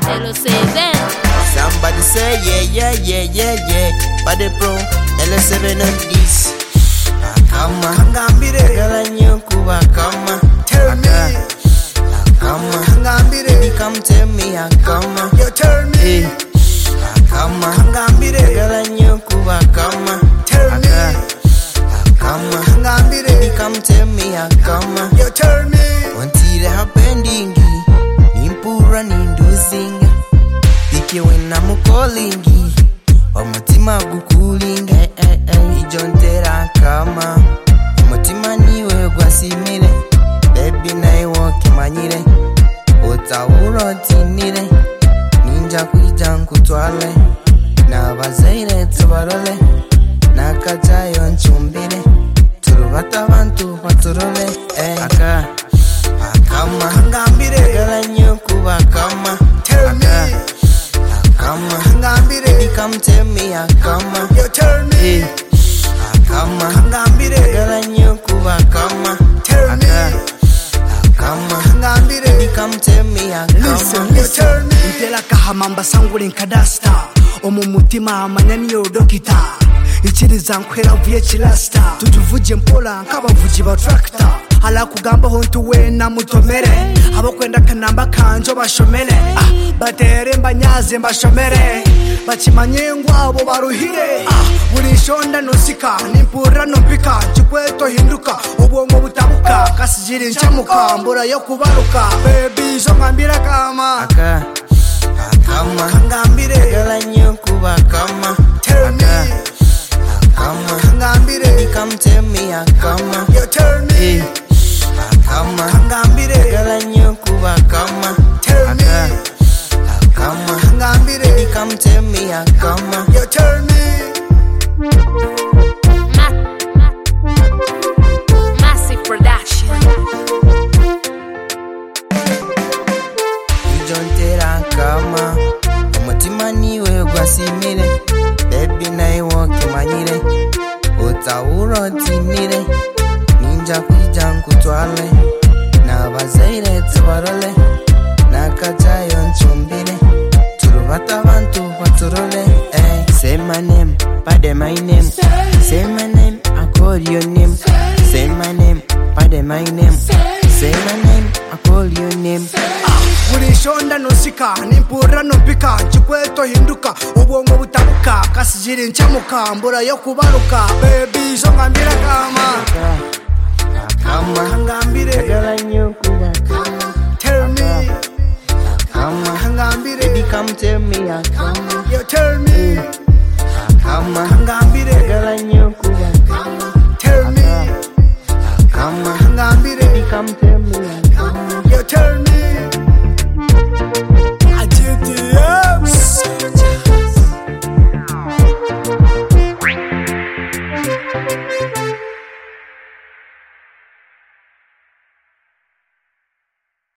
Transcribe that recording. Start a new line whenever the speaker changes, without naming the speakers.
Somebody say yeah. Bade pro, L7 on this. Akama,
Ngambire,
gala nyoku akama.
tell me.
Akama,
Ngambire,
come tell me akama.
you tell me.
Akama,
Ngambire,
gala nyoku akama.
tell me.
Akama,
Ngambire,
come tell me akama.
you tell me.
Ontire hapendingi, nimpura ninduzinga. Dike wena mukolingi, omutima gukulinga. Ijontera kama, omutima niwe gwasimire. Baby naiwo kimanyire, otawuro tinire. Ninja kuija nkutwale, nabazaire tubarole. Nakajayo nchumbire, turubata abantu baturole. Akama,
Ngambire,
gala nyoku akama.
tell me.
Akama,
Ngambire,
come tell me akama.
you tell me.
Akama,
Ngambire,
gala nyoku akama.
tell me.
Akama,
Ngambire,
come tell me
listen,
akama.
you tell me.
Itela kahamamba sangure nkadasta omu mutima amanya niyo dokita ikiriza nkwera vuye kirasta tutuvuje mpola nkabavuji ba tractor ala kugamba hontu wena mutomere abo kwenda kanamba kanjo bashomere batere mbanyaze mbashomere bachimanye ngwabo baruhire buri shonda nusika nimpura nompika chikweto hinduka ubwongo butabuka kasijiri nchamuka mbura yo kubaruka baby zo ngambira kama
Akama,
Ngambire,
gala nyoku akama.
tell me.
Akama,
Ngambire,
come tell me akama.
you tell me.
Akama,
Ngambire,
gala nyoku akama.
tell me.
Akama,
Ngambire,
come tell me akama.
you tell me.
Massive production.
Ijontera kama, omutima niwe gwasimire. Baby naiwo kimanyire, otawuro tinire. Ninja kuija nkutwale, nabazaire tubarole. Nakajayo nchumbire, turubata abantu baturole. Say my name, pade my name. Say my name, I call your name. Say my name, pade my name. Say my name, I call your name.
buri shonda nusika nimpura nompika chikweto hinduka ubwongo butabuka kasijiri nchamuka mbura yo kubaruka baby zo ngambira kama
Akama,
Ngambire,
gala nyoku akama.
tell me.
Akama,
Ngambire,
come tell me akama.
you tell me.
Akama,
Ngambire,
gala nyoku akama.
tell me.
Akama,
Ngambire,
come tell me akama.
you tell me.